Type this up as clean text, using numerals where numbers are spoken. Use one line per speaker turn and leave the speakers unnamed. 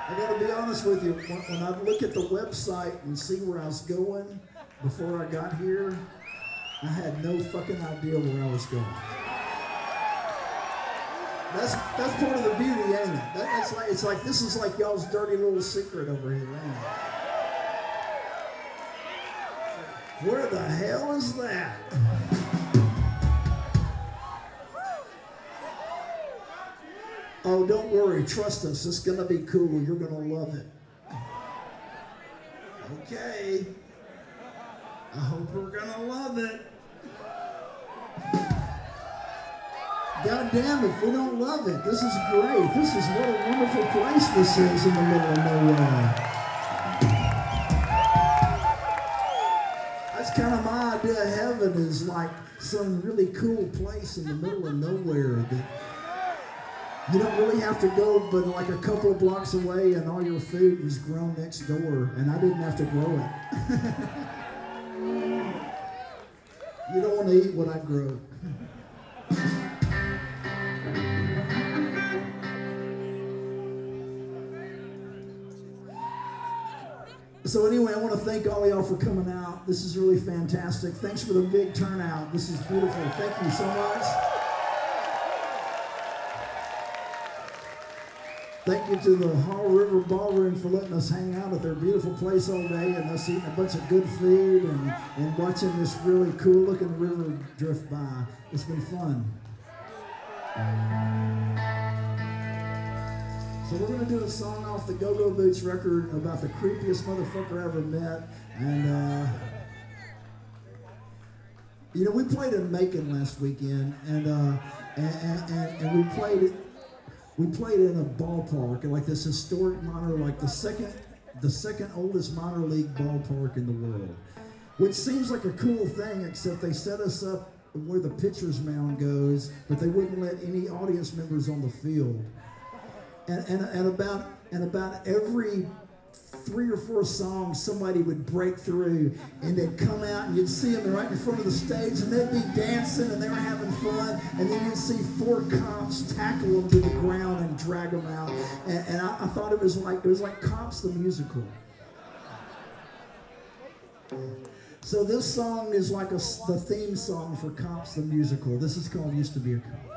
I got to be honest with you. When I look at the website and see where I was going before I got here, I had no fucking idea where I was going. That's part of the beauty, ain't it? It's like this is like y'all's dirty little secret over here, ain't it? Where the hell is that? Oh, don't worry. Trust us. It's going to be cool. You're going to love it. Okay. I hope we're going to love it. God damn, if we don't love it, this is great. This is what a wonderful place this is in the middle of nowhere. That's kind of my idea of heaven, is like some really cool place in the middle of nowhere that you don't really have to go but like a couple of blocks away, and all your food was grown next door, and I didn't have to grow it. You don't want to eat what I grow. So anyway, I want to thank all of y'all for coming out. This is really fantastic. Thanks for the big turnout. This is beautiful. Thank you so much. Thank you to the Hall River Ballroom for letting us hang out at their beautiful place all day, and us eating a bunch of good food and watching this really cool looking river drift by. It's been fun. So we're going to do a song off the Go-Go Boots record about the creepiest motherfucker I ever met. And, you know, we played in Macon last weekend, and we played in a ballpark, like this historic minor, like the second oldest minor league ballpark in the world. Which seems like a cool thing, except they set us up where the pitcher's mound goes, but they wouldn't let any audience members on the field. And about every 3 or 4 songs, somebody would break through, and they'd come out, and you'd see them right in front of the stage, and they'd be dancing, and they were having fun, and then you'd see 4 cops tackle them to the ground and drag them out. And I thought it was like Cops the Musical. So this song is like the theme song for Cops the Musical. This is called "Used to Be a Cop."